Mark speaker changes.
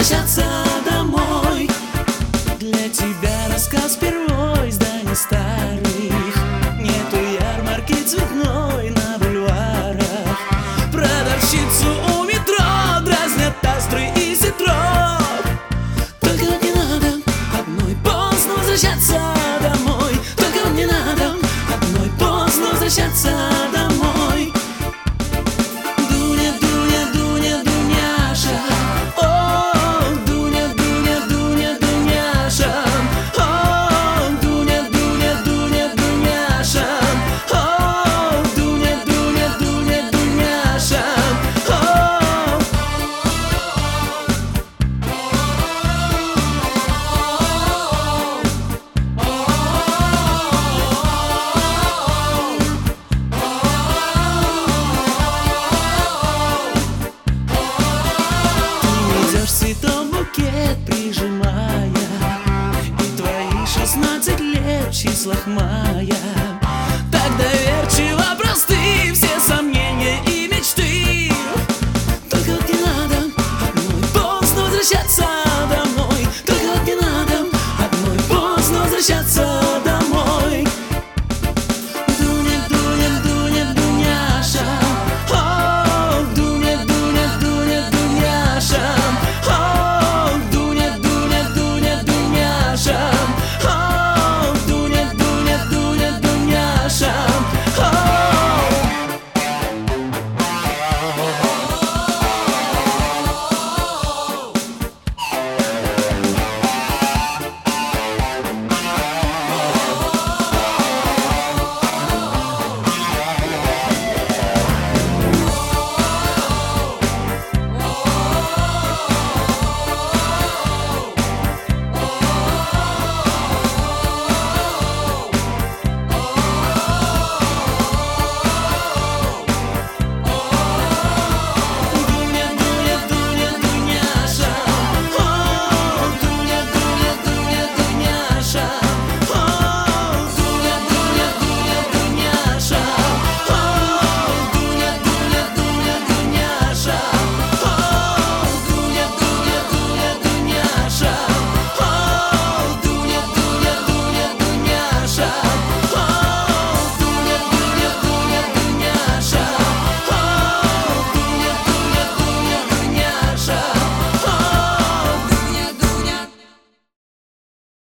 Speaker 1: возвращаться домой. Для тебя рассказ первой зданий старых. Нету ярмарки цветной на бульварах. Продавщицу у метро дразнят астры и ситрок. Только вот не надо одной поздно возвращаться домой. Только вот не надо одной поздно возвращаться домой. Дуня, Дуня, Дуня, Дуняша. О, Дуня, Дуня, Дуня, Дуняша. О, Дуня, Дуня, Дуня, Дуняша. О, Дуня, Дуня, Дуня, Дуняша. Цветом букет прижимая, и твои 16 лет в числах мая. Так доверчиво просты все сомнения и мечты. Только вот не надо одной поздно возвращаться